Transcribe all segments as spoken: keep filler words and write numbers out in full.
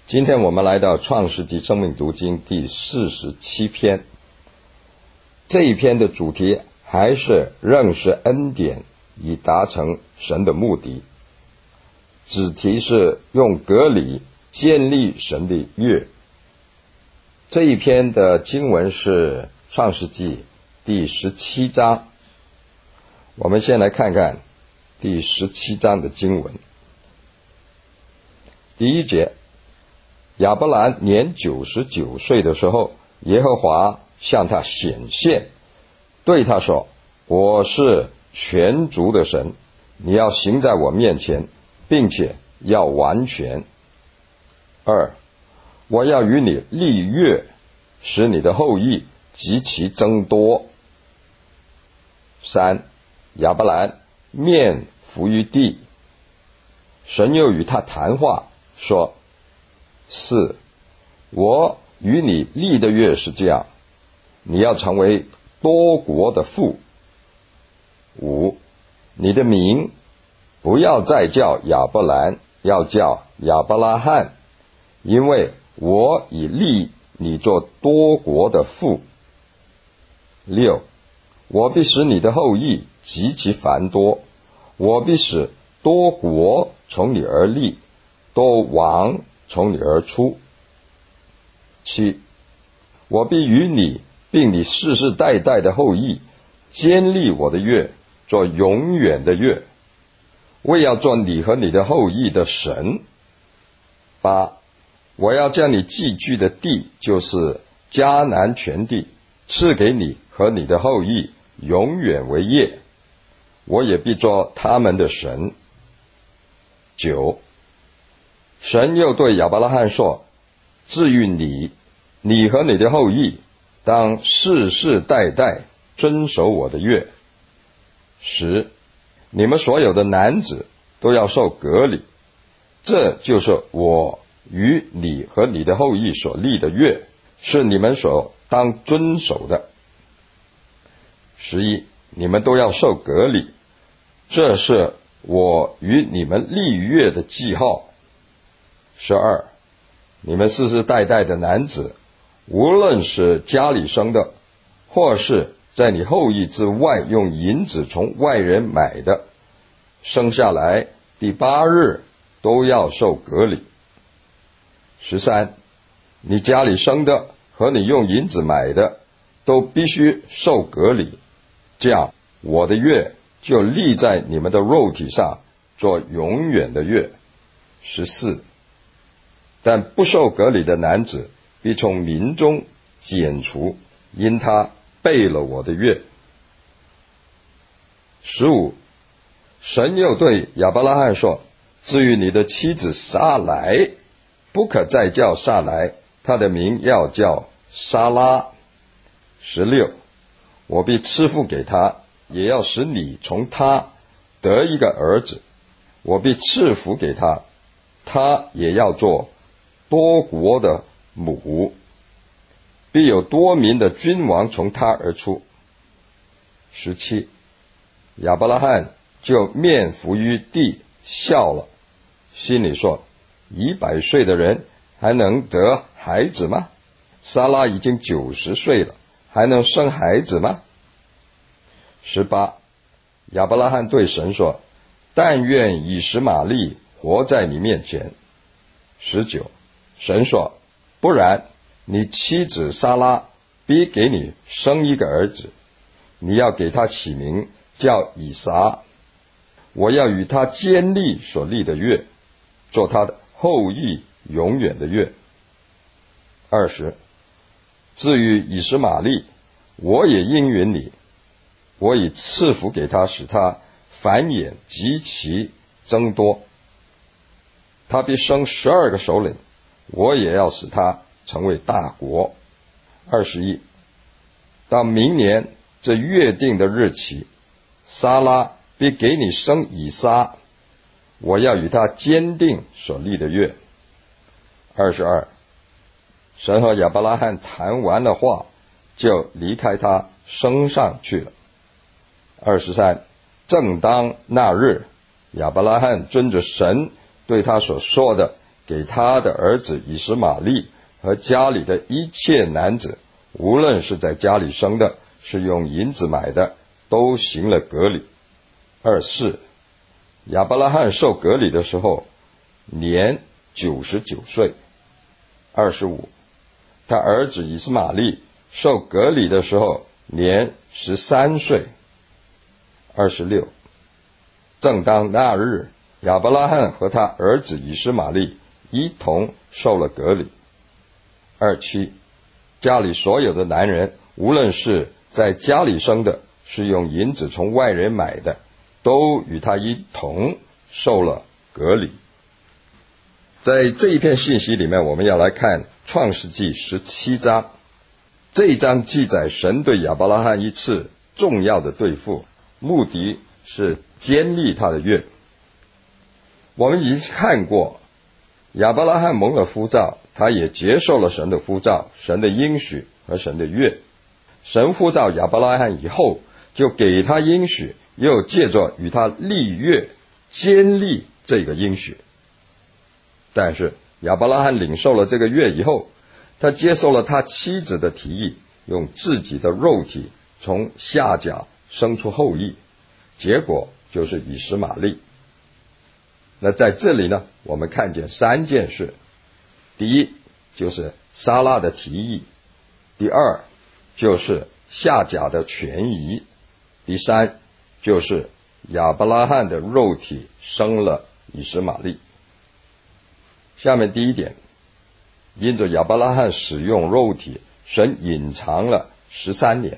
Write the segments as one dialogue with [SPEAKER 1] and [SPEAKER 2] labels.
[SPEAKER 1] 今天我们来到创世纪生命读经第四十七篇，这一篇的主题还是认识恩典以达成神的目的，主题是用革礼建立神的约。这一篇的经文是创世纪第十七章，我们先来看看第十七章的经文。第一节，亚伯兰年九十九岁的时候，耶和华向他显现，对他说：我是全族的神，你要行在我面前，并且要完全。二，我要与你立约，使你的后裔极其增多。三，亚伯兰面伏于地，神又与他谈话说：四，我与你立的约是这样，你要成为多国的父。五，你的名不要再叫亚伯兰，要叫亚伯拉罕，因为我已立你做多国的父。六，我必使你的后裔极其繁多，我必使多国从你而立，多王从你而出。七，我必与你并你世世代代的后裔坚立我的约，做永远的约，为要做你和你的后裔的神。八，我要将你寄居的地，就是迦南全地，赐给你和你的后裔永远为业，我也必做他们的神。九，神又对亚伯拉罕说：至于你，你和你的后裔当世世代代遵守我的约。十，你们所有的男子都要受割礼，这就是我与你和你的后裔所立的约，是你们所当遵守的。十一，你们都要受割礼，这是我与你们立约的记号。十二，你们世世代代的男子，无论是家里生的，或是在你后裔之外用银子从外人买的，生下来第八日都要受割礼。十三，你家里生的和你用银子买的都必须受割礼，这样我的约就立在你们的肉体上，做永远的约。十四，但不受割礼的男子必从民中剪除，因他背了我的约。十五，神又对亚伯拉罕说：至于你的妻子撒来，不可再叫撒来，她的名要叫撒拉。十六，我必赐福给她，也要使你从她得一个儿子，我必赐福给她，她也要做多国的母，必有多民的君王从他而出。十七，亚伯拉罕就面伏于地笑了，心里说：一百岁的人还能得孩子吗？撒拉已经九十岁了，还能生孩子吗？十八，亚伯拉罕对神说：但愿以实玛利活在你面前。十九，神说：不然，你妻子撒拉必给你生一个儿子，你要给他起名叫以撒，我要与他坚立所立的约，做他的后裔永远的约。二十，至于以实玛利，我也应允你，我已赐福给他，使他繁衍极其增多，他必生十二个首领，我也要使他成为大国。二十一，到明年这约定的日期，撒拉必给你生以撒，我要与他坚定所立的约。二十二，神和亚伯拉罕谈完了话，就离开他升上去了。二十三，正当那日，亚伯拉罕遵着神对他所说的， 给他的儿子以实玛利和家里的一切男子，无论是在家里生的，是用银子买的，都行了割礼。二四，亚伯拉罕受割礼的时候年九十九岁。二十五，他儿子以实玛利受割礼的时候年十三岁。二十六，正当那日，亚伯拉罕和他儿子以实玛利一同受了割礼。二七，家里所有的男人，无论是在家里生的，是用银子从外人买的，都与他一同受了割礼。在这一篇信息里面，我们要来看创世纪十七章。这一章记载神对亚伯拉罕一次重要的对付，目的是坚立他的约。我们已经看过亚伯拉罕蒙了呼召，他也接受了神的呼召，神的应许和神的约。神呼召亚伯拉罕以后，就给他应许，又借着与他立约坚立这个应许。但是亚伯拉罕领受了这个约以后，他接受了他妻子的提议，用自己的肉体从夏甲生出后裔，结果就是以实玛利。那在这里呢，我们看见三件事。第一，就是撒拉的提议；第二，就是夏甲的权宜；第三，就是亚伯拉罕的肉体生了以实玛利。下面第一点，因着亚伯拉罕使用肉体，神隐藏了十三年。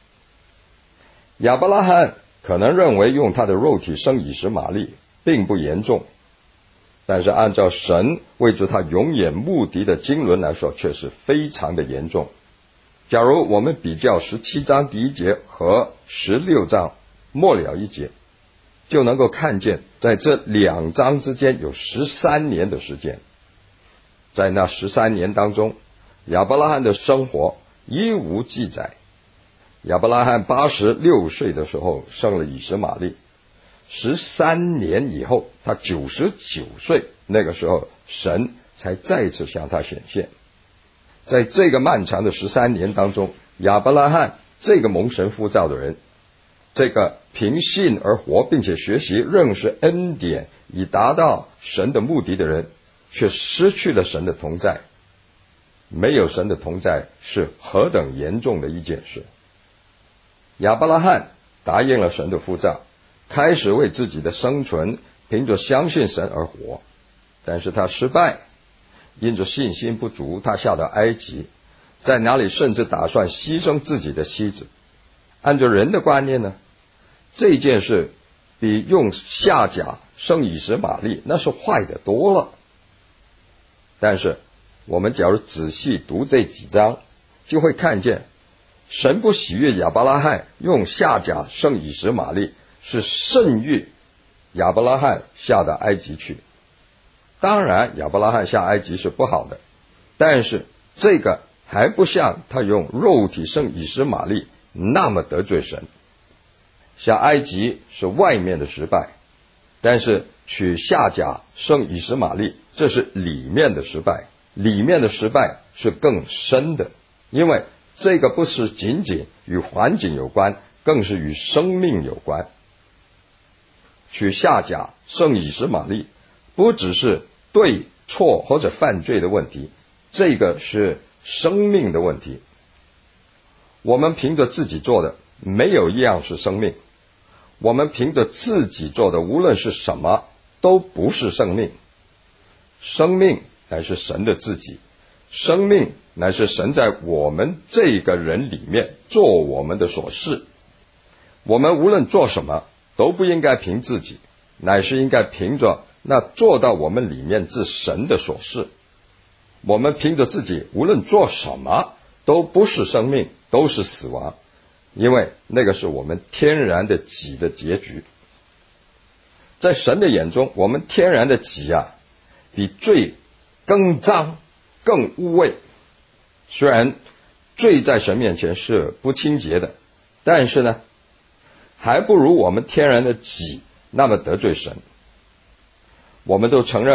[SPEAKER 1] 亚伯拉罕可能认为用他的肉体生以实玛利并不严重，但是按照神为着他永远目的的经纶来说，却是非常的严重。假如我们比较十七章第一节和十六章末了一节，就能够看见在这两章之间有十三年的时间。在那十三年当中，亚伯拉罕的生活一无记载。亚伯拉罕八十六岁的时候生了以实玛利，十三年以后他九十九岁，那个时候神才再次向他显现。在这个漫长的十三年当中，亚伯拉罕这个蒙神呼召的人，这个凭信而活并且学习认识恩典以达到神的目的的人，却失去了神的同在。没有神的同在是何等严重的一件事。亚伯拉罕答应了神的呼召，开始为自己的生存凭着相信神而活，但是他失败，因着信心不足，他下到埃及，在哪里甚至打算牺牲自己的妻子。按照人的观念呢，这件事比用夏甲生以实玛利那是坏的多了。但是我们假如仔细读这几章，就会看见神不喜悦亚伯拉罕用夏甲生以实玛利，是甚于亚伯拉罕下到埃及去。当然亚伯拉罕下埃及是不好的，但是这个还不像他用肉体生以实玛利那么得罪神。下埃及是外面的失败，但是取夏甲生以实玛利，这是里面的失败。里面的失败是更深的，因为这个不是仅仅与环境有关，更是与生命有关。取夏甲生以实玛利不只是对错或者犯罪的问题，这个是生命的问题。我们凭着自己做的没有一样是生命，我们凭着自己做的无论是什么都不是生命。生命乃是神的自己，生命乃是神在我们这个人里面做我们的所事。我们无论做什么都不应该凭自己，乃是应该凭着那做到我们里面之神的所事。我们凭着自己无论做什么都不是生命，都是死亡，因为那个是我们天然的己的结局。在神的眼中，我们天然的己啊，比罪更脏更污秽。虽然罪在神面前是不清洁的，但是呢，还不如我们天然的己那么得罪神。我们都承认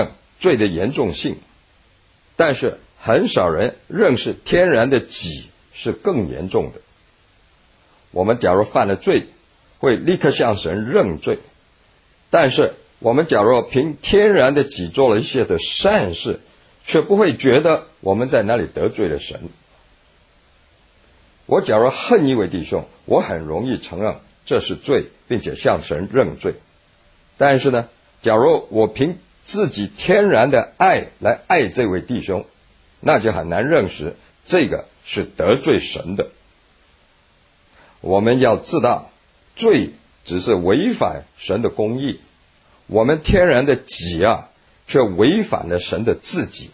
[SPEAKER 1] 罪的严重性，但是很少人认识天然的己是更严重的。我们假如犯了罪，会立刻向神认罪，但是我们假如凭天然的己做了一些的善事，却不会觉得我们在哪里得罪了神。我假如恨一位弟兄，我很容易承认这是罪，并且向神认罪。但是呢，假如我凭自己天然的爱来爱这位弟兄，那就很难认识这个是得罪神的。我们要知道，罪只是违反神的公义，我们天然的己啊，却违反了神的自己。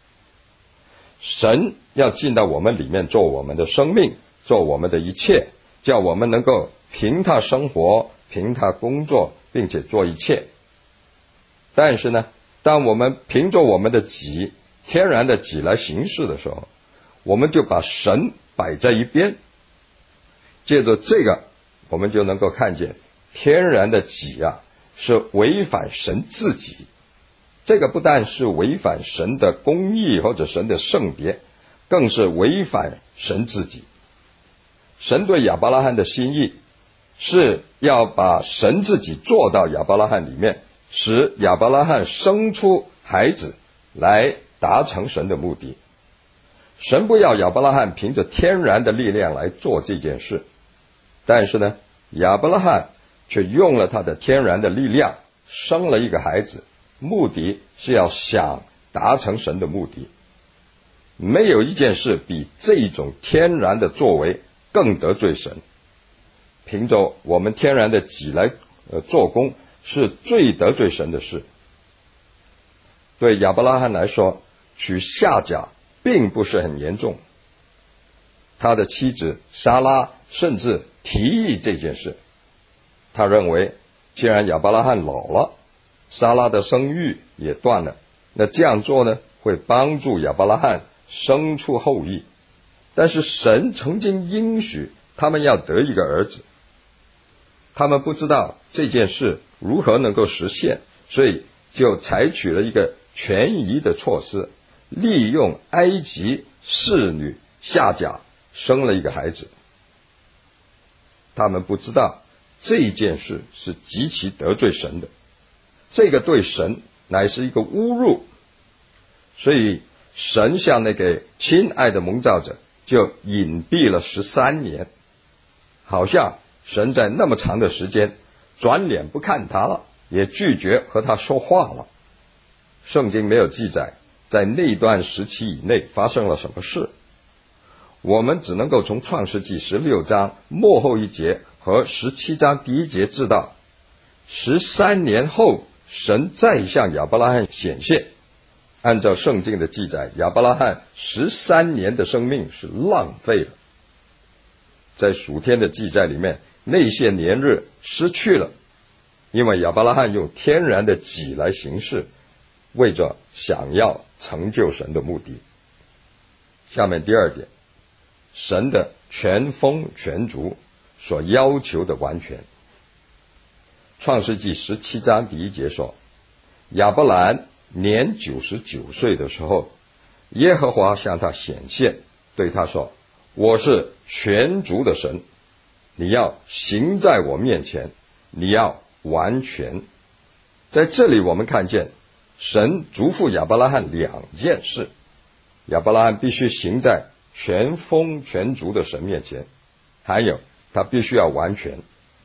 [SPEAKER 1] 神要进到我们里面，做我们的生命，做我们的一切，叫我们能够凭他生活，凭他工作，并且做一切。但是呢，当我们凭着我们的己，天然的己来行事的时候，我们就把神摆在一边。借着这个，我们就能够看见天然的己啊，是违反神自己。这个不但是违反神的公义或者神的圣别，更是违反神自己。神对亚伯拉罕的心意是要把神自己做到亚伯拉罕里面，使亚伯拉罕生出孩子，来达成神的目的。神不要亚伯拉罕凭着天然的力量来做这件事，但是呢，亚伯拉罕却用了他的天然的力量生了一个孩子，目的是要想达成神的目的。没有一件事比这种天然的作为更得罪神。凭着我们天然的己来呃做工，是最得罪神的事。对亚伯拉罕来说，娶夏甲并不是很严重。他的妻子撒拉甚至提议这件事，他认为既然亚伯拉罕老了，撒拉的生育也断了，那这样做呢，会帮助亚伯拉罕生出后裔。但是神曾经应许他们要得一个儿子，他们不知道这件事如何能够实现，所以就采取了一个权宜的措施，利用埃及侍女夏甲生了一个孩子。他们不知道这件事是极其得罪神的，这个对神乃是一个侮辱。所以神向那个亲爱的蒙召者就隐蔽了十三年，好像神在那么长的时间转脸不看他了，也拒绝和他说话了。圣经没有记载在那段时期以内发生了什么事，我们只能够从创世纪十六章末后一节和十七章第一节知道，十三年后神再向亚伯拉罕显现。按照圣经的记载，亚伯拉罕十三年的生命是浪费了。在属天的记载里面，那些年日失去了，因为亚伯拉罕用天然的己来行事，为着想要成就神的目的。下面第二点，神的全丰全足所要求的完全。创世纪十七章第一节说，亚伯兰年九十九岁的时候，耶和华向他显现，对他说，我是全足的神，你要行在我面前，你要完全。在这里我们看见神嘱咐亚伯拉罕两件事，亚伯拉罕必须行在全丰全足的神面前，还有他必须要完全。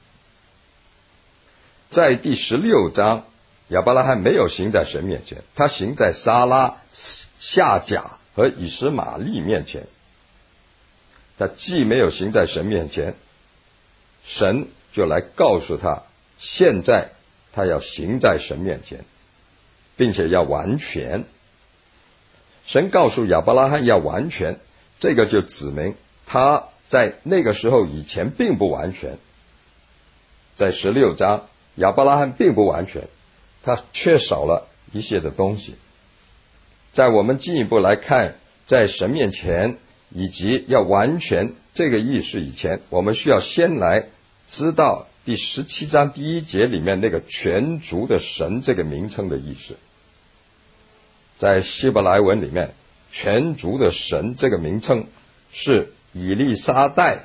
[SPEAKER 1] 在第十六章，亚伯拉罕没有行在神面前，他行在撒拉、夏甲和以实玛利面前。他既没有行在神面前，神就来告诉他，现在他要行在神面前，并且要完全。神告诉亚伯拉罕要完全，这个就指明他在那个时候以前并不完全。在十六章，亚伯拉罕并不完全，他缺少了一些的东西。在我们进一步来看，在神面前以及要完全这个意思以前，我们需要先来知道第十七章第一节里面那个全足的神这个名称的意思。 在希伯来文里面，全族的神这个名称是以利沙代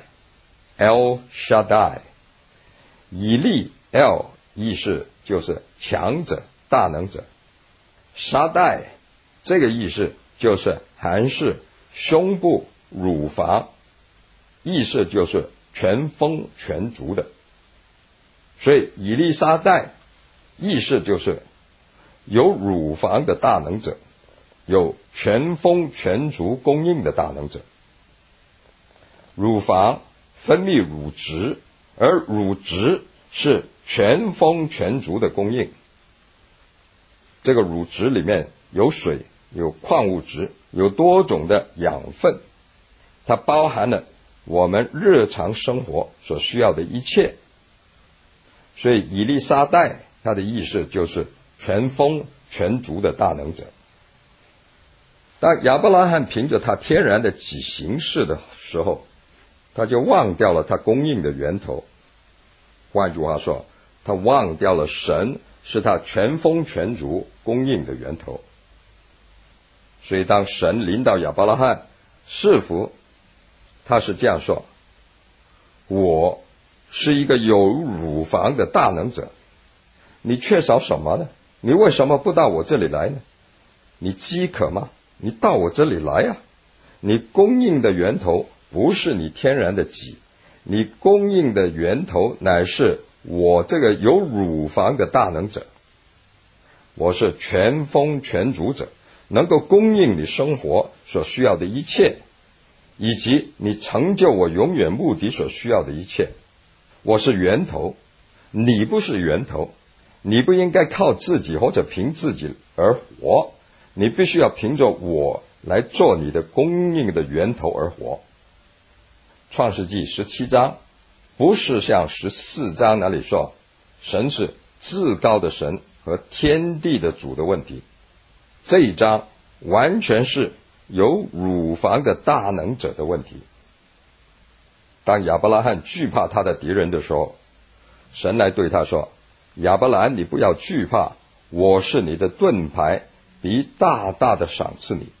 [SPEAKER 1] El Shaddai。 以利 El 意思就是强者、大能者，沙代这个意思就是含是胸部、乳房，意思就是全丰全足的。所以以利沙代意思就是有乳房的大能者，有全丰全足供应的大能者。乳房分泌乳汁，而乳汁是全丰全足的供应。这个乳汁里面有水，有矿物质，有多种的养分，它包含了我们日常生活所需要的一切。所以以利沙代它的意思就是全丰全足的大能者。当亚伯拉罕凭着他天然的己行事的时候，他就忘掉了他供应的源头。换句话说，他忘掉了神是他全丰全足供应的源头。所以当神临到亚伯拉罕赐福，他是这样说：我是一个有乳房的大能者，你缺少什么呢？你为什么不到我这里来呢？你饥渴吗？你到我这里来啊！你供应的源头不是你天然的己，你供应的源头乃是我这个有乳房的大能者。我是全丰全足者，能够供应你生活所需要的一切，以及你成就我永远目的所需要的一切。我是源头，你不是源头，你不应该靠自己或者凭自己而活，你必须要凭着我来做你的供应的源头而活。创世纪十七章不是像十四章那里说神是至高的神和天地的主的问题，这一章完全是有乳房的大能者的问题。当亚伯拉罕惧怕他的敌人的时候，神来对他说：亚伯兰，你不要惧怕，我是你的盾牌，必大大的赏赐你。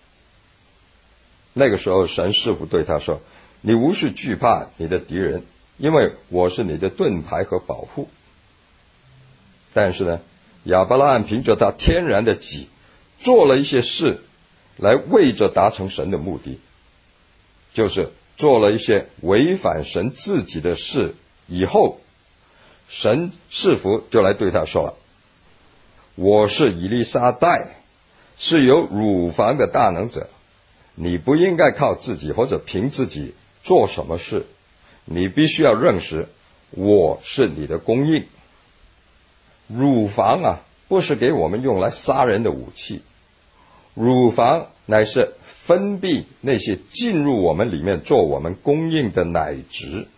[SPEAKER 1] 那个时候神似乎对他说：你无需惧怕你的敌人，因为我是你的盾牌和保护。但是呢，亚伯拉罕凭着他天然的己做了一些事来为着达成神的目的，就是做了一些违反神自己的事。以后神似乎就来对他说：我是以利沙代，是有乳房的大能者，你不应该靠自己或者凭自己做什么事，你必须要认识我是你的供应。乳房啊，不是给我们用来杀人的武器，乳房乃是分泌那些进入我们里面做我们供应的奶汁。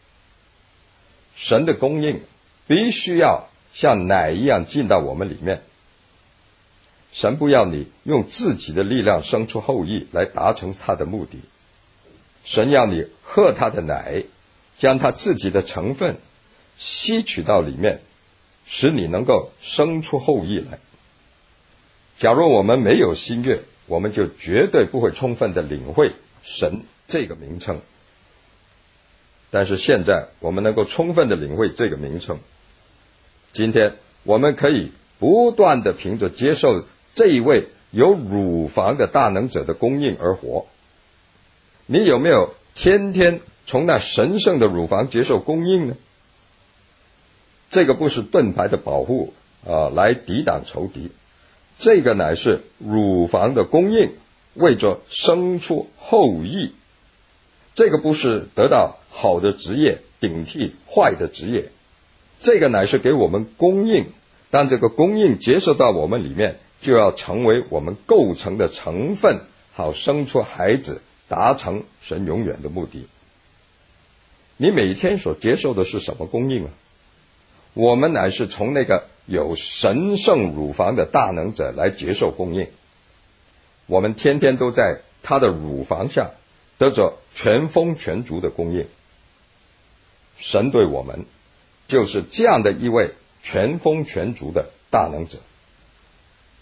[SPEAKER 1] 神的供应必须要像奶一样进到我们里面。神不要你用自己的力量生出后裔来达成他的目的，神要你喝他的奶，将他自己的成分吸取到里面，使你能够生出后裔来。假如我们没有新约，我们就绝对不会充分的领会神这个名称。但是现在我们能够充分的领会这个名称，今天我们可以不断的凭着接受这一位有乳房的大能者的供应而活。你有没有天天从那神圣的乳房接受供应呢？这个不是盾牌的保护啊，来抵挡仇敌，这个乃是乳房的供应，为着生出后裔。这个不是得到好的职业顶替坏的职业，这个乃是给我们供应，当这个供应接受到我们里面，就要成为我们构成的成分，好生出孩子，达成神永远的目的。你每天所接受的是什么供应啊？我们乃是从那个有神圣乳房的大能者来接受供应，我们天天都在他的乳房下得着全丰全足的供应。神对我们就是这样的一位全丰全足的大能者。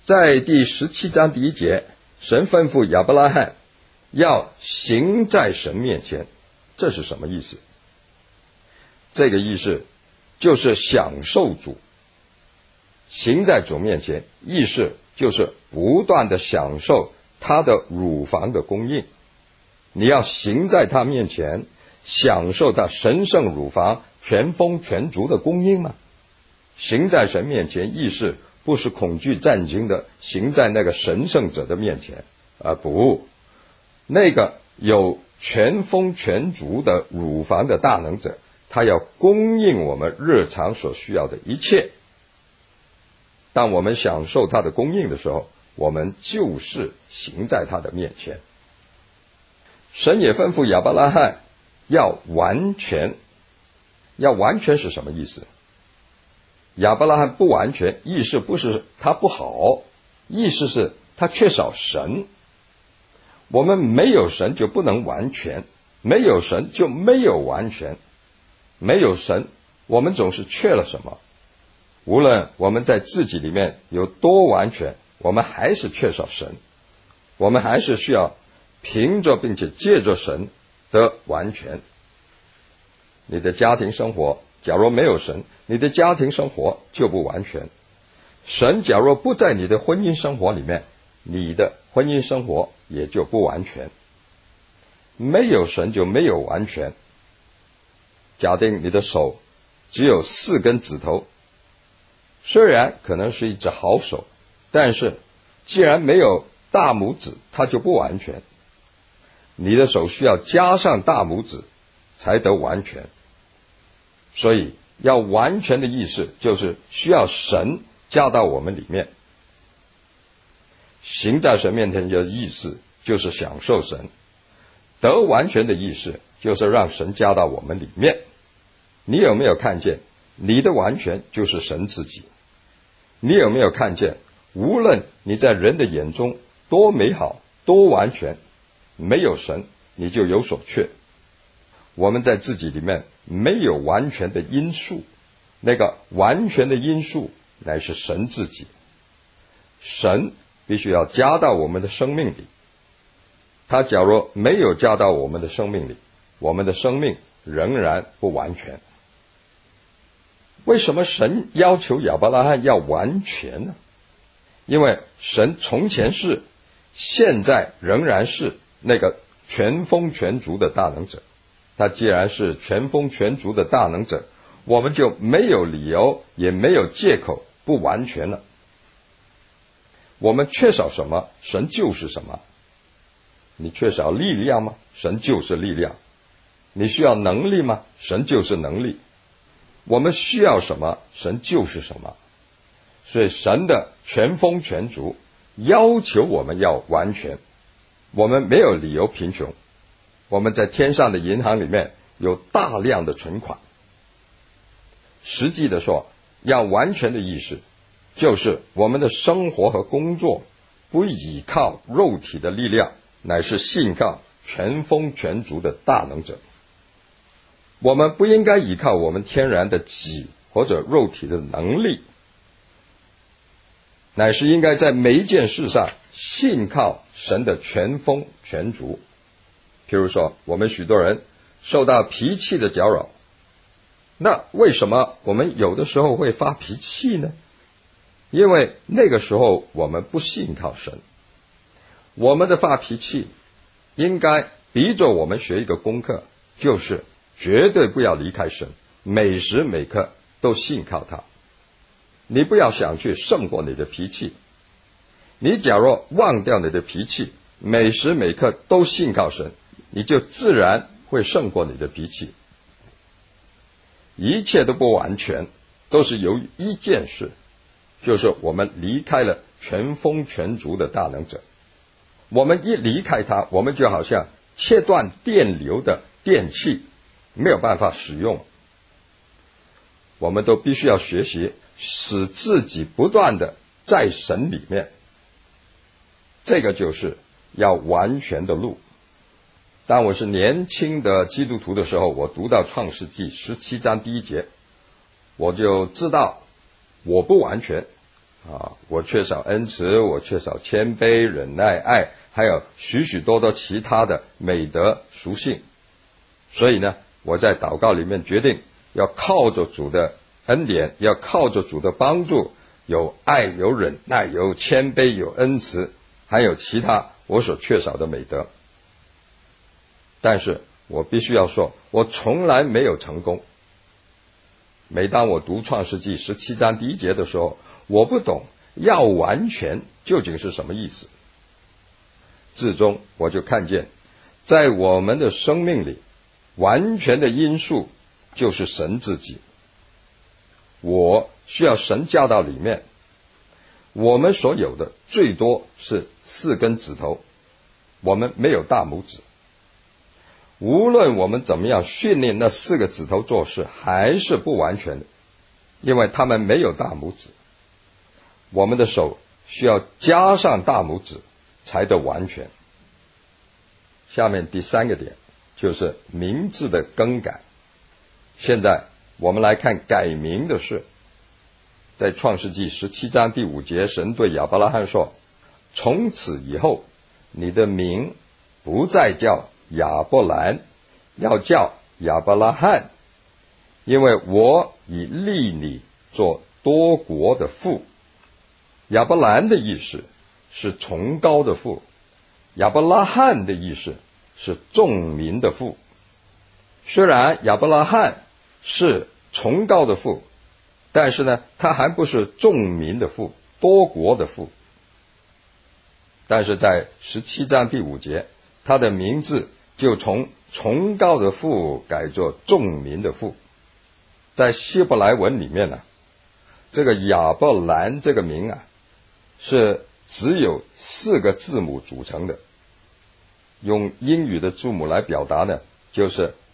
[SPEAKER 1] 在第十七章第一节，神吩咐亚伯拉罕要行在神面前，这是什么意思？这个意思就是享受主，行在主面前，意思就是不断的享受他的乳房的供应。你要行在他面前，享受他神圣乳房全丰全足的供应吗？行在神面前，意思不是恐惧战惊的行在那个神圣者的面前，而不，那个有全丰全足的乳房的大能者，他要供应我们日常所需要的一切。当我们享受他的供应的时候，我们就是行在他的面前。神也吩咐亚伯拉罕要完全，要完全是什么意思？亚伯拉罕不完全，意思不是他不好，意思是他缺少神。我们没有神就不能完全，没有神就没有完全，没有神我们总是缺了什么。无论我们在自己里面有多完全，我们还是缺少神，我们还是需要凭着并且借着神得完全。你的家庭生活假如没有神，你的家庭生活就不完全。神假如不在你的婚姻生活里面，你的婚姻生活也就不完全。没有神就没有完全。假定你的手只有四根指头，虽然可能是一只好手，但是既然没有大拇指，它就不完全。你的手需要加上大拇指才得完全。所以要完全的意思就是需要神加到我们里面。行在神面前的意思就是享受神，得完全的意思就是让神加到我们里面。你有没有看见你的完全就是神自己？你有没有看见无论你在人的眼中多美好多完全，没有神你就有所缺。我们在自己里面没有完全的因素，那个完全的因素乃是神自己。神必须要加到我们的生命里，他假如没有加到我们的生命里，我们的生命仍然不完全。为什么神要求亚伯拉罕要完全呢？因为神从前是，现在仍然是那个全丰全足的大能者。他既然是全丰全足的大能者，我们就没有理由也没有借口不完全了。我们缺少什么，神就是什么。你缺少力量吗？神就是力量。你需要能力吗？神就是能力。我们需要什么，神就是什么。所以神的全丰全足要求我们要完全。我们没有理由贫穷，我们在天上的银行里面有大量的存款。实际的说，要完全的意思就是我们的生活和工作不依靠肉体的力量，乃是信靠全丰全足的大能者。我们不应该依靠我们天然的己或者肉体的能力，乃是应该在每一件事上信靠神的全丰全足。譬如说，我们许多人受到脾气的搅扰，那为什么我们有的时候会发脾气呢？因为那个时候我们不信靠神。我们的发脾气应该逼着我们学一个功课，就是绝对不要离开神，每时每刻都信靠他。你不要想去胜过你的脾气，你假若忘掉你的脾气，每时每刻都信靠神，你就自然会胜过你的脾气。一切都不完全，都是由于一件事，就是我们离开了全丰全足的大能者。我们一离开他，我们就好像切断电流的电器，没有办法使用。我们都必须要学习使自己不断的在神里面，这个就是要完全的路。当我是年轻的基督徒的时候，我读到创世纪十七章第一节，我就知道我不完全， 啊，我缺少恩慈，我缺少谦卑、忍耐、爱，还有许许多多其他的美德属性。所以呢，我在祷告里面决定要靠着主的恩典，要靠着主的帮助，有爱、有忍耐、有谦卑、有恩慈，还有其他我所缺少的美德。但是我必须要说，我从来没有成功。每当我读创世纪十七章第一节的时候，我不懂要完全究竟是什么意思。至终我就看见，在我们的生命里，完全的因素就是神自己。我需要神加到里面。我们所有的最多是四根指头，我们没有大拇指。无论我们怎么样训练那四个指头做事，还是不完全的，因为他们没有大拇指。我们的手需要加上大拇指才得完全。下面第三个点就是名字的更改。现在我们来看改名的事。在创世纪十七章第五节，神对亚伯拉罕说，从此以后你的名不再叫亚伯兰，要叫亚伯拉罕，因为我已立你做多国的父。亚伯兰的意思是崇高的父，亚伯拉罕的意思是众民的父。虽然亚伯拉罕是崇高的父，但是呢，他还不是众民的父，多国的父。但是在十七章第五节，他的名字就从崇高的父改作众民的父。在希伯来文里面呢、啊，这个亚伯兰这个名啊，是只有四个字母组成的。用英语的字母来表达呢，就是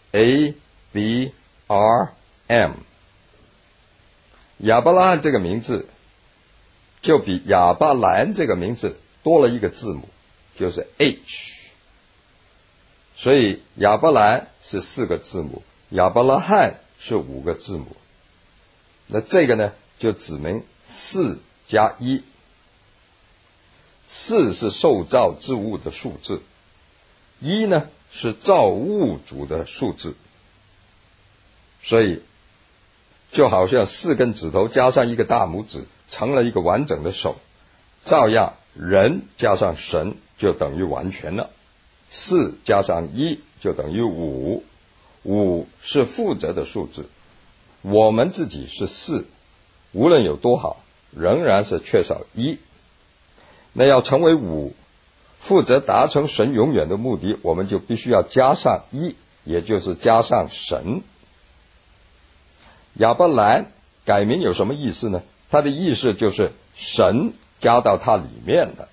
[SPEAKER 1] A B R M。亚伯拉罕这个名字就比亚伯兰这个名字多了一个字母，就是 H。 所以亚伯兰是四个字母，亚伯拉罕是五个字母。那这个呢，就指明四加一。四是受造之物的数字，一呢是造物主的数字。所以就好像四根指头加上一个大拇指成了一个完整的手，照样人加上神就等于完全了。四加上一就等于五，五是负责的数字。我们自己是四，无论有多好，仍然是缺少一。那要成为五，负责达成神永远的目的，我们就必须要加上一，也就是加上神。亚伯兰改名有什么意思呢？他的意思就是神加到他里面了。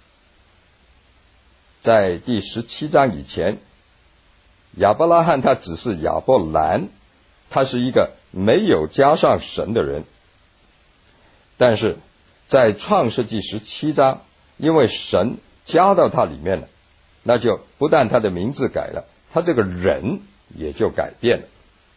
[SPEAKER 1] 在第十七章以前，亚伯拉罕他只是亚伯兰，他是一个没有加上神的人。但是在创世纪十七章，因为神加到他里面了，那就不但他的名字改了，他这个人也就改变了。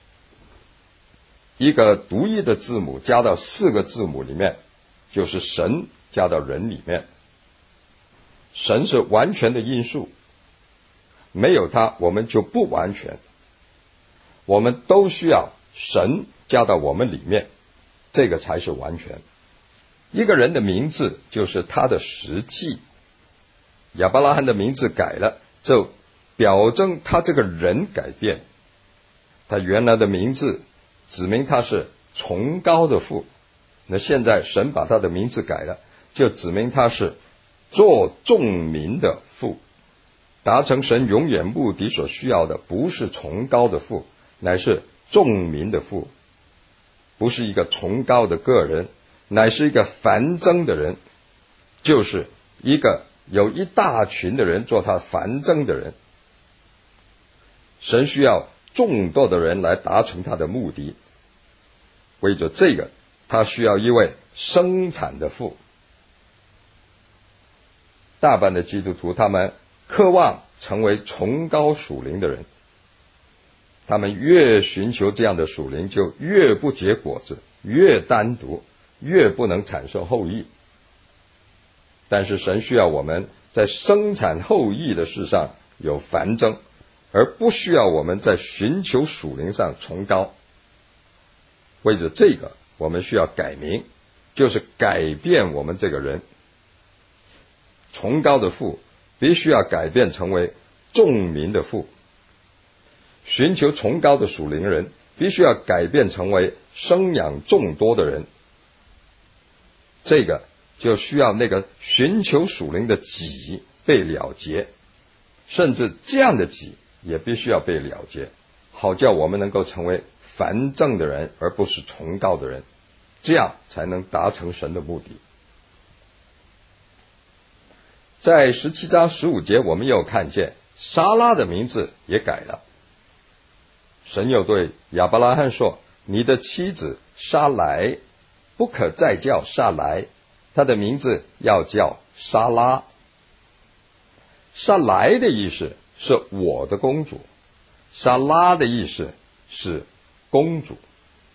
[SPEAKER 1] 一个独一的字母加到四个字母里面，就是神加到人里面。神是完全的因素，没有他我们就不完全。我们都需要神加到我们里面，这个才是完全。一个人的名字就是他的实际。亚伯拉罕的名字改了，就表征他这个人改变。他原来的名字指明他是崇高的父，那现在神把他的名字改了，就指明他是做众民的父。达成神永远目的所需要的不是崇高的父，乃是众民的父。不是一个崇高的个人，乃是一个繁增的人，就是一个有一大群的人做他繁增的人。神需要众多的人来达成他的目的，为着这个他需要一位生产的父。大半的基督徒他们渴望成为崇高属灵的人，他们越寻求这样的属灵，就越不结果子，越单独，越不能产生后裔。 但是神需要我们在生产后裔的事上有繁增，而不需要我们在寻求属灵上崇高。为着这个，我们需要改名，就是改变我们这个人。崇高的父必须要改变成为众民的父，寻求崇高的属灵人必须要改变成为生养众多的人。这个就需要那个寻求属灵的己被了结，甚至这样的己也必须要被了结，好叫我们能够成为繁盛的人，而不是崇高的人，这样才能达成神的目的。在十七章十五节，我们又看见撒拉的名字也改了。神又对亚伯拉罕说，你的妻子撒莱不可再叫撒莱，她的名字要叫撒拉。撒莱的意思是我的公主，撒拉的意思是公主。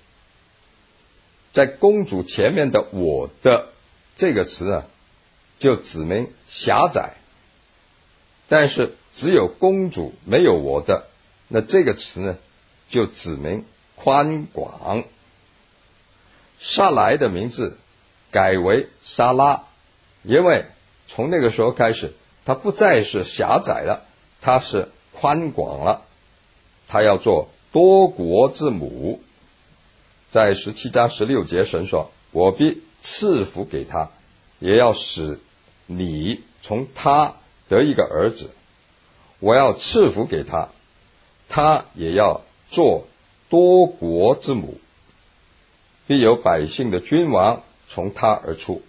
[SPEAKER 1] 在公主前面的我的这个词呢，就指明狭窄，但是只有公主没有我的，那这个词呢就指明宽广。撒莱的名字改为撒拉，因为从那个时候开始，它不再是狭窄了，它是宽广了，它要做多国之母。在十七章十六节，神说，我必赐福给他，也要使你从他得一个儿子，我要赐福给他，他也要做多国之母，必有百姓的君王从他而出。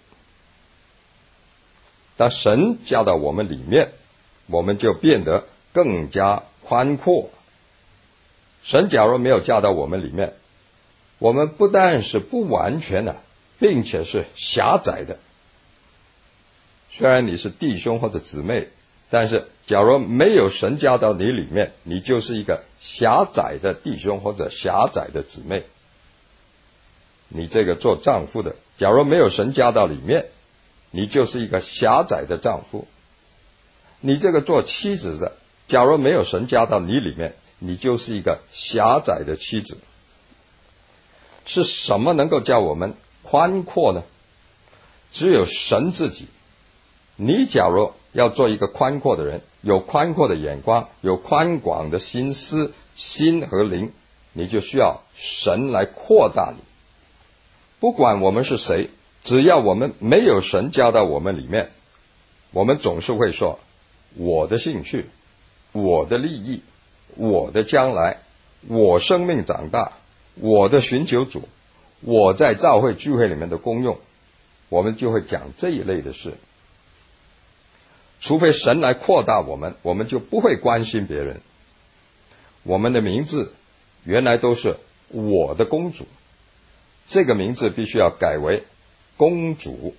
[SPEAKER 1] 当神加到我们里面，我们就变得更加宽阔。神假如没有加到我们里面，我们不但是不完全的，并且是狭窄的。虽然你是弟兄或者姊妹，但是假如没有神加到你里面，你就是一个狭窄的弟兄或者狭窄的姊妹。你这个做丈夫的，假如没有神加到里面，你就是一个狭窄的丈夫。你这个做妻子的，假如没有神加到你里面，你就是一个狭窄的妻子。是什么能够叫我们宽阔呢？只有神自己。你假如要做一个宽阔的人，有宽阔的眼光，有宽广的心思、心和灵，你就需要神来扩大你。不管我们是谁，只要我们没有神加到我们里面，我们总是会说，我的兴趣，我的利益，我的将来，我生命长大，我的寻求主，我在教会聚会里面的功用，我们就会讲这一类的事。除非神来扩大我们，我们就不会关心别人。我们的名字原来都是我的公主，这个名字必须要改为公主。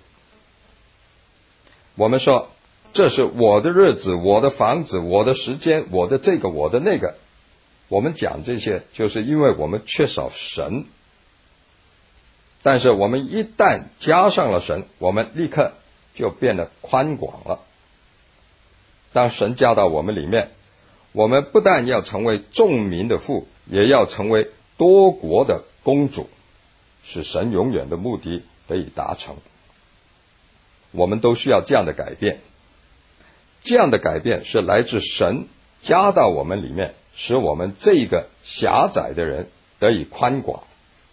[SPEAKER 1] 我们说这是我的日子，我的房子，我的时间，我的这个，我的那个。我们讲这些就是因为我们缺少神，但是我们一旦加上了神，我们立刻就变得宽广了。当神加到我们里面，我们不但要成为众民的父，也要成为多国的公主，使神永远的目的得以达成。我们都需要这样的改变，这样的改变是来自神加到我们里面，使我们这个狭窄的人得以宽广。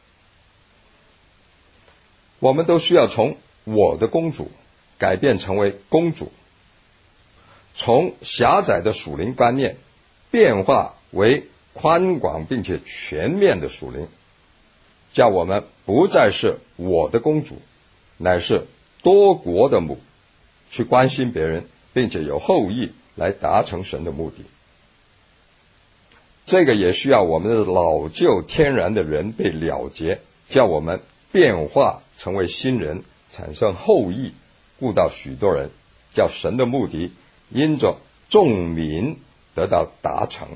[SPEAKER 1] 我们都需要从我的公主改变成为公主，从狭窄的属灵观念变化为宽广并且全面的属灵，叫我们不再是我的公主，乃是多国的母，去关心别人，并且有后裔来达成神的目的。这个也需要我们的老旧天然的人被了结，叫我们变化成为新人，产生后裔，顾到许多人，叫神的目的因着众民得到达成。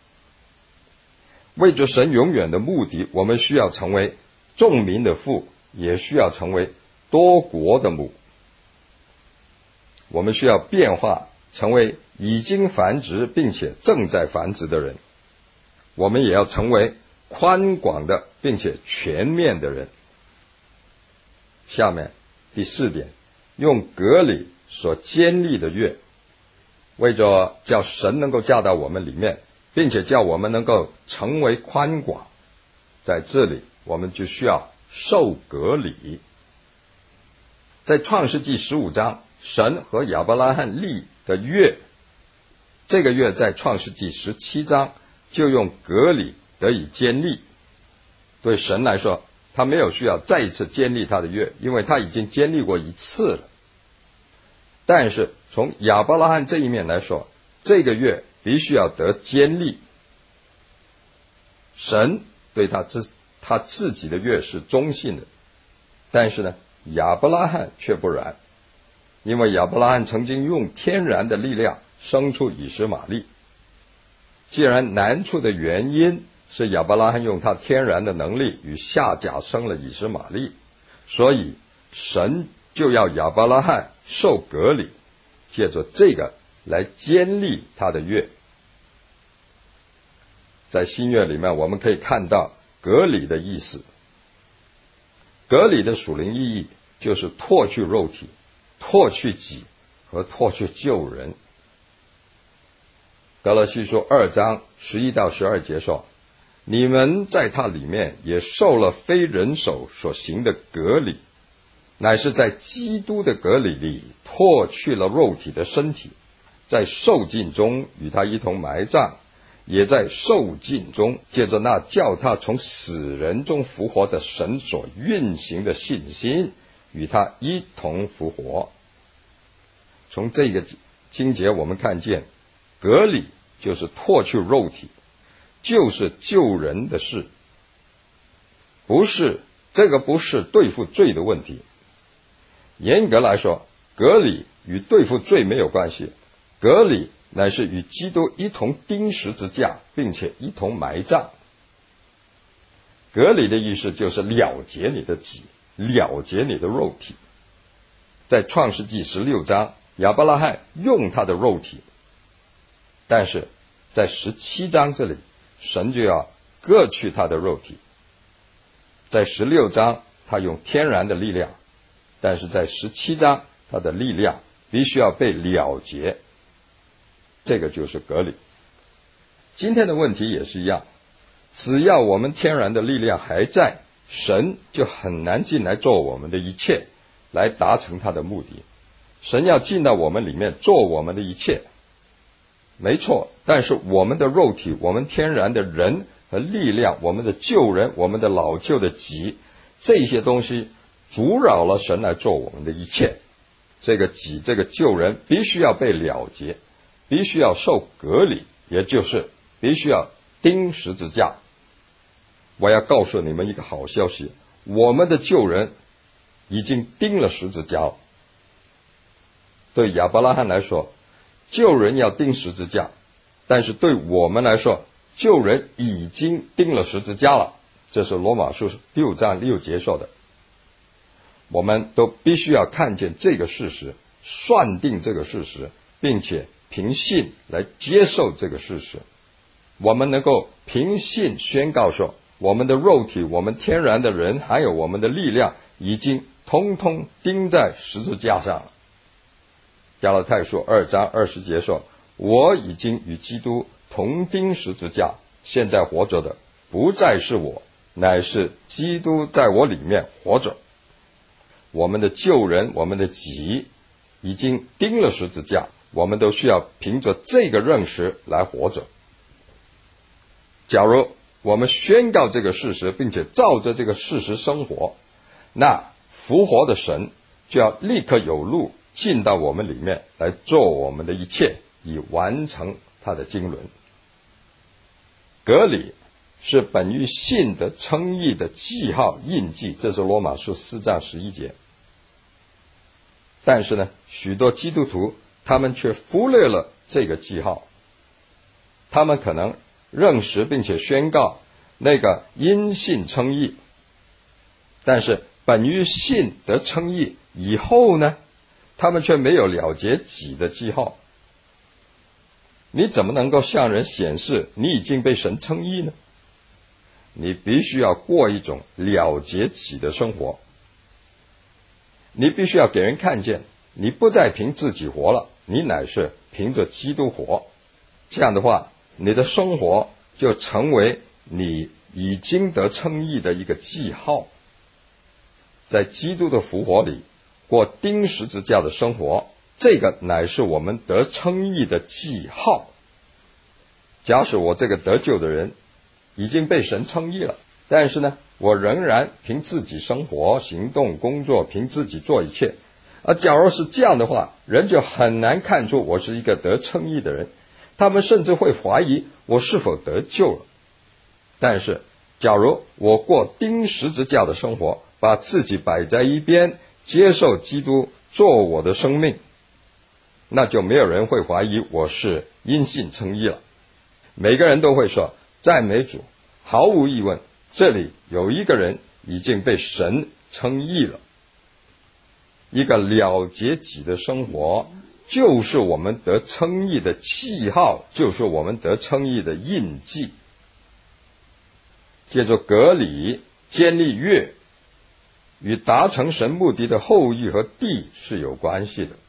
[SPEAKER 1] 为着神永远的目的，我们需要成为众民的父，也需要成为多国的母。 我们需要变化成为已经繁殖并且正在繁殖的人，我们也要成为宽广的并且全面的人。下面第四点，用隔离所建立的约，为着叫神能够驾到我们里面，并且叫我们能够成为宽广，在这里我们就需要受隔离。在创世纪十五章，神和亚伯拉罕立的约，这个约在创世纪十七章就用隔离得以建立。对神来说，他没有需要再一次建立他的约，因为他已经建立过一次了。但是从亚伯拉罕这一面来说，这个约必须要得建立。神对他自他自己的约是忠信的，但是呢，亚伯拉罕却不然，因为亚伯拉罕曾经用天然的力量生出以实玛利。既然难处的原因是亚伯拉罕用他天然的能力与夏甲生了以实玛利，所以神就要亚伯拉罕受隔离，借着这个来建立他的约。在新约里面，我们可以看到隔离的意思。隔离的属灵意义就是脱去肉体、脱去己和脱去旧人。歌罗西书二章十一到十二节说，你们在他里面也受了非人手所行的隔离，乃是在基督的隔离里脱去了肉体的身体，在受尽中与他一同埋葬，也在受尽中借着那叫他从死人中复活的神所运行的信心与他一同复活。从这个经节我们看见，隔离就是脱去肉体，就是救人的事，不是这个不是对付罪的问题。严格来说，隔离与对付罪没有关系，隔离乃是与基督一同钉十字架，并且一同埋葬。隔离的意思就是了结你的己，了结你的肉体。在创世纪十六章，亚伯拉罕用他的肉体，但是在十七章这里，神就要割去他的肉体。在十六章他用天然的力量，但是在十七章他的力量必须要被了结，这个就是隔离。今天的问题也是一样，只要我们天然的力量还在，神就很难进来做我们的一切，来达成他的目的。神要进到我们里面做我们的一切，没错，但是我们的肉体，我们天然的人和力量，我们的旧人，我们的老旧的己，这些东西阻扰了神来做我们的一切。这个己，这个旧人必须要被了结，必须要受隔离，也就是必须要钉十字架。我要告诉你们一个好消息，我们的旧人已经钉了十字架了。对亚伯拉罕来说，旧人要钉十字架，但是对我们来说，旧人已经钉了十字架了。这是罗马书六章六节说的。我们都必须要看见这个事实，算定这个事实，并且凭信来接受这个事实。我们能够凭信宣告说，我们的肉体，我们天然的人，还有我们的力量，已经通通钉在十字架上了。加拉太书二章二十节说，我已经与基督同钉十字架，现在活着的不再是我，乃是基督在我里面活着。我们的旧人，我们的己已经钉了十字架，我们都需要凭着这个认识来活着。假如我们宣告这个事实，并且照着这个事实生活，那复活的神就要立刻有路进到我们里面来做我们的一切，以完成他的经纶。隔离是本于信的称义的记号印记，这是罗马书四章十一节。但是呢，许多基督徒他们却忽略了这个记号，他们可能认识并且宣告那个因信称义，但是本于信得称义以后呢， 他们却没有了结己的记号。你怎么能够向人显示你已经被神称义呢？你必须要过一种了结己的生活，你必须要给人看见你不再凭自己活了，你乃是凭着基督活。这样的话，你的生活就成为你已经得称义的一个记号。在基督的复活里过钉十字架的生活，这个乃是我们得称义的记号。假使我这个得救的人已经被神称义了，但是呢，我仍然凭自己生活、行动、工作，凭自己做一切。而假如是这样的话，人就很难看出我是一个得称义的人，他们甚至会怀疑我是否得救了。但是假如我过钉十字架的生活，把自己摆在一边，接受基督做我的生命，那就没有人会怀疑我是因信称义了。每个人都会说，赞美主，毫无疑问，这里有一个人已经被神称义了。一个了结己的生活，就是我们得称义的记号，就是我们得称义的印记。借着隔离建立约，与达成神目的的后裔和地是有关系的。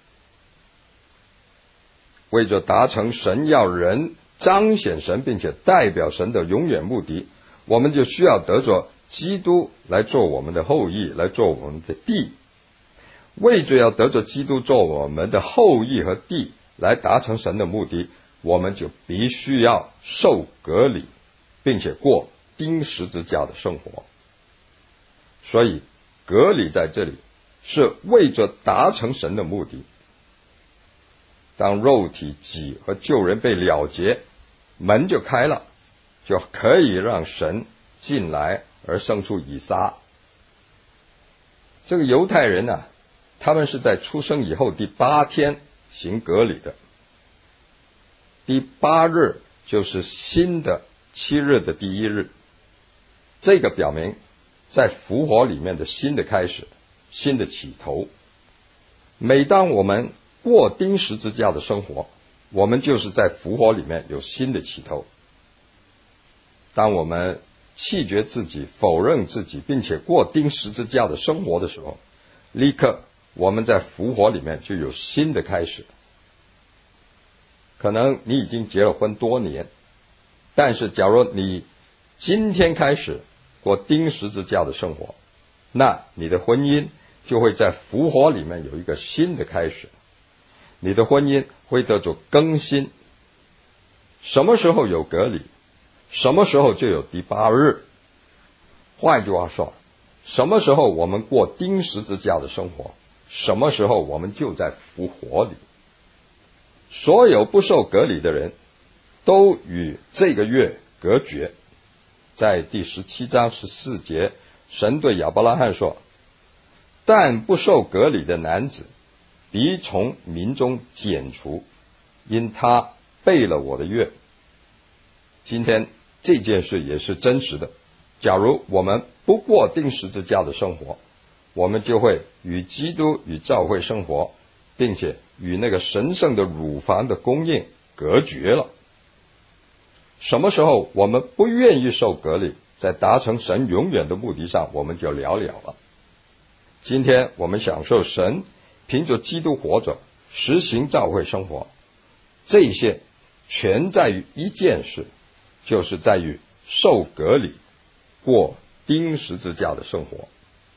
[SPEAKER 1] 为着达成神要人彰显神并且代表神的永远目的，我们就需要得着基督来做我们的后裔，来做我们的地。为着要得着基督做我们的后裔和地，来达成神的目的，我们就必须要受隔离，并且过钉十字架的生活。所以隔离在这里是为着达成神的目的。当肉体己和救人被了结，门就开了，就可以让神进来而生出以撒。这个犹太人啊，他们是在出生以后第八天行隔离的，第八日就是新的七日的第一日。这个表明在复活里面的新的开始，新的起头。每当我们过钉十字架的生活，我们就是在复活里面有新的起头。当我们弃绝自己、否认自己，并且过钉十字架的生活的时候，立刻我们在复活里面就有新的开始。可能你已经结了婚多年，但是假如你今天开始过钉十字架的生活，那你的婚姻就会在复活里面有一个新的开始，你的婚姻会得着更新。什么时候有隔离，什么时候就有第八日。换句话说，什么时候我们过钉十字架的生活，什么时候我们就在复活里。所有不受隔离的人都与这个月隔绝。在第十七章十四节，神对亚伯拉罕说，但不受隔离的男子必从民中剪除，因他背了我的约。今天这件事也是真实的。假如我们不过钉十字架的生活，我们就会与基督与教会生活，并且与那个神圣的乳房的供应隔绝了。什么时候我们不愿意受隔离，在达成神永远的目的上，我们就了了了。今天我们享受神凭着基督活着，实行教会生活，这些全在于一件事，就是在于受隔离，过钉十字架的生活。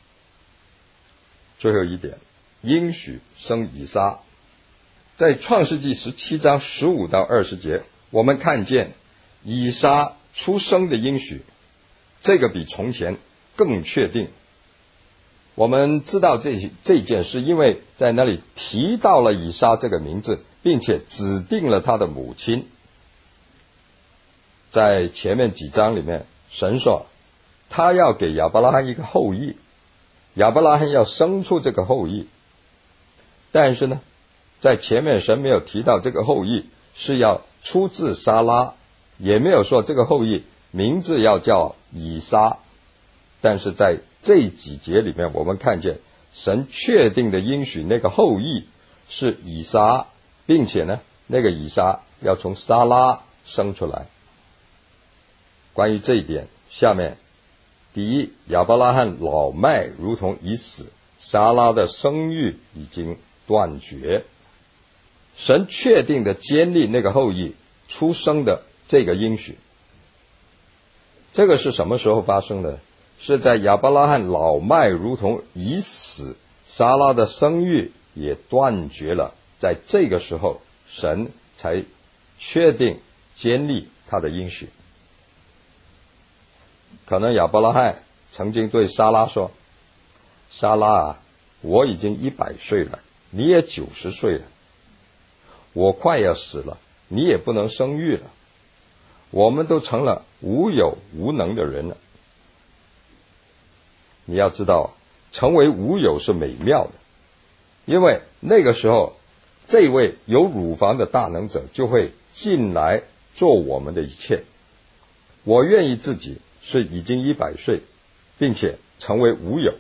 [SPEAKER 1] 最后一点，应许生以撒。在创世纪十七章十五到二十节，我们看见以撒出生的应许，这个比从前更确定。我们知道这这件事，因为在那里提到了以撒这个名字，并且指定了他的母亲。在前面几章里面，神说他要给亚伯拉罕一个后裔，亚伯拉罕要生出这个后裔。但是呢，在前面神没有提到这个后裔是要出自撒拉，也没有说这个后裔名字要叫以撒。但是在这几节里面，我们看见神确定的应许那个后裔是以撒，并且呢，那个以撒要从撒拉生出来。关于这一点，下面第一，亚伯拉罕老迈如同已死，撒拉的生育已经断绝。神确定的建立那个后裔出生的这个应许，这个是什么时候发生的？是在亚伯拉罕老迈如同已死，撒拉的生育也断绝了，在这个时候神才确定建立他的应许。可能亚伯拉罕曾经对撒拉说，撒拉啊，我已经一百岁了，你也九十岁了，我快要死了，你也不能生育了，我们都成了无有无能的人了。你要知道，成为无有是美妙的，因为那个时候这位有乳房的大能者就会进来做我们的一切。我愿意自己是已经一百岁，并且成为无有。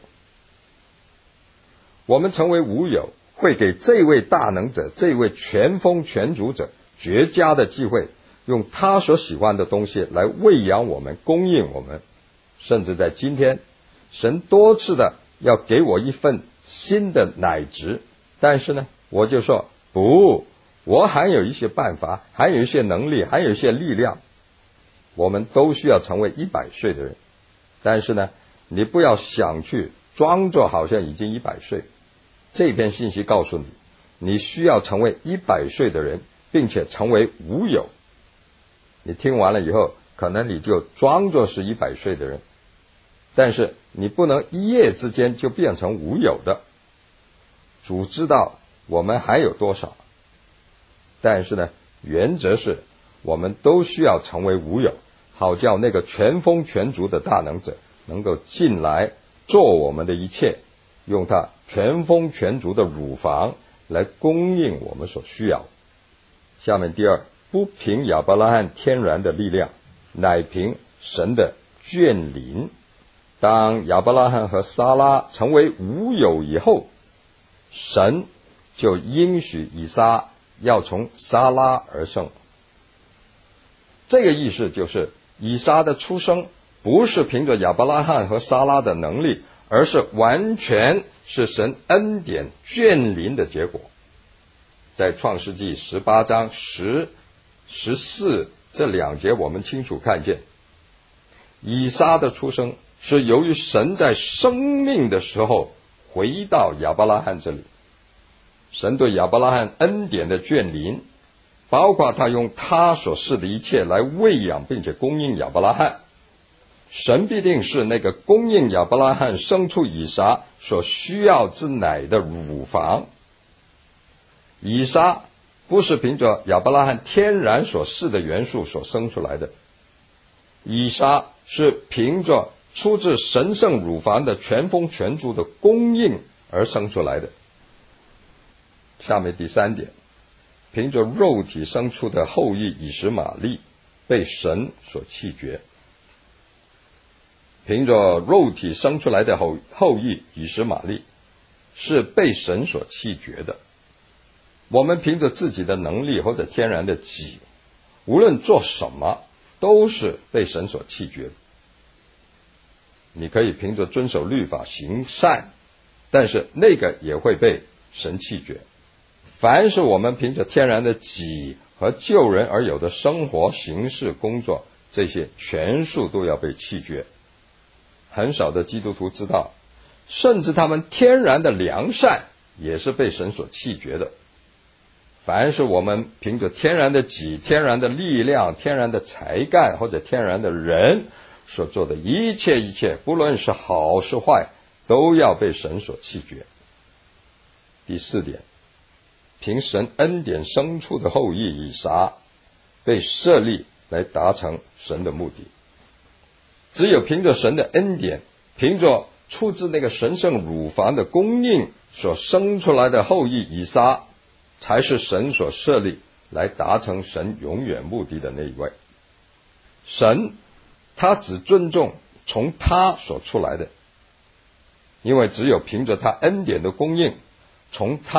[SPEAKER 1] 我们成为无有，会给这位大能者，这位全丰全主者绝佳的机会，用他所喜欢的东西来喂养我们，供应我们。甚至在今天，神多次的要给我一份新的奶质，但是呢，我就说不，我还有一些办法，还有一些能力，还有一些力量。我们都需要成为一百岁的人，但是呢，你不要想去装作好像已经一百岁。这篇信息告诉你，你需要成为一百岁的人，并且成为无有。你听完了以后，可能你就装作是一百岁的人，但是你不能一夜之间就变成无有的。主知道我们还有多少，但是呢，原则是我们都需要成为无有，好叫那个全丰全足的大能者能够进来做我们的一切，用他全丰全足的乳房来供应我们所需要。下面第二，不凭亚伯拉罕天然的力量，乃凭神的眷临。当亚伯拉罕和撒拉成为无有以后，神就应许以撒要从撒拉而生。这个意思就是，以撒的出生不是凭着亚伯拉罕和撒拉的能力，而是完全是神恩典眷临的结果。在创世纪十八章十、十四这两节，我们清楚看见，以撒的出生是由于神在生命的时候回到亚伯拉罕这里，神对亚伯拉罕恩典的眷临，包括他用他所示的一切来喂养并且供应亚伯拉罕。神必定是那个供应亚伯拉罕生出以撒所需要之奶的乳房。以撒不是凭着亚伯拉罕天然所示的元素所生出来的，以撒是凭着出自神圣乳房的全丰全足的供应而生出来的。下面第三点，凭着肉体生出的后裔以实玛利被神所弃绝。凭着肉体生出来的后后裔以实玛利是被神所弃绝的。我们凭着自己的能力或者天然的己，无论做什么都是被神所弃绝的。你可以凭着遵守律法行善，但是那个也会被神弃绝。凡是我们凭着天然的己和救人而有的生活形式工作，这些全数都要被弃绝。很少的基督徒知道，甚至他们天然的良善也是被神所弃绝的。凡是我们凭着天然的己、天然的力量、天然的才干或者天然的人所做的一切一切，不论是好是坏，都要被神所弃绝。第四点，凭神恩典生出的后裔以撒被设立来达成神的目的。只有凭着神的恩典，凭着出自那个神圣乳房的供应所生出来的后裔以撒，才是神所设立来达成神永远目的的那一位。神他只尊重从他所出来的，因为只有凭着他恩典的供应，从他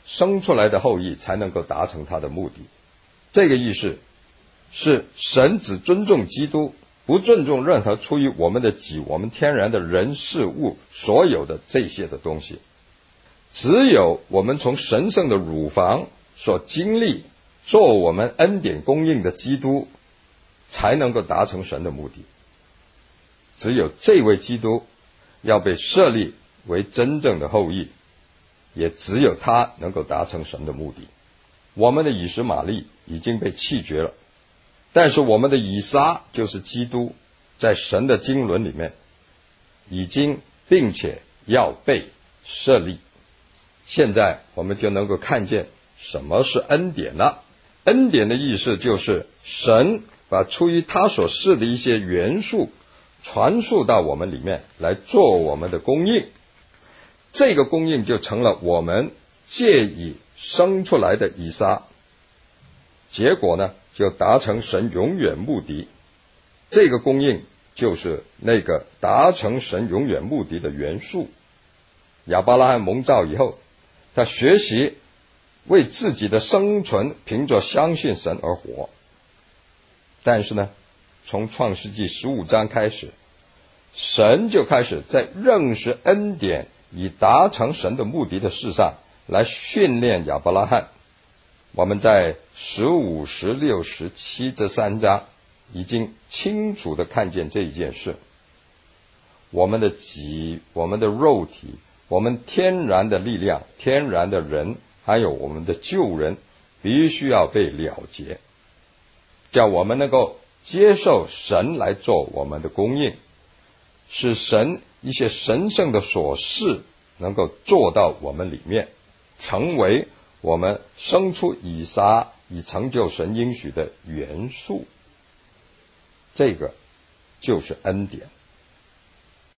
[SPEAKER 1] 生出来的后裔才能够达成他的目的。这个意思是神只尊重基督，不尊重任何出于我们的己、我们天然的人事物所有的这些的东西。只有我们从神圣的乳房所经历做我们恩典供应的基督，才能够达成神的目的。只有这位基督要被设立为真正的后裔，也只有他能够达成神的目的。我们的以实玛利已经被弃绝了，但是我们的以撒就是基督，在神的经纶里面已经并且要被设立。现在我们就能够看见什么是恩典了。恩典的意思就是神把出于他所示的一些元素传输到我们里面来做我们的供应，这个供应就成了我们借以生出来的以撒，结果呢就达成神永远目的。这个供应就是那个达成神永远目的的元素。亚伯拉罕蒙召以后，他学习为自己的生存凭着相信神而活，但是呢从创世纪十五章开始，神就开始在认识恩典以达成神的目的的事上来训练亚伯拉罕。我们在十五、十六、十七这三章已经清楚地看见这一件事。我们的己、我们的肉体、我们天然的力量、天然的人，还有我们的旧人，必须要被了结，叫我们能够接受神来做我们的供应，使神一些神圣的所事能够做到我们里面，成为我们生出以撒以成就神应许的元素。这个就是恩典。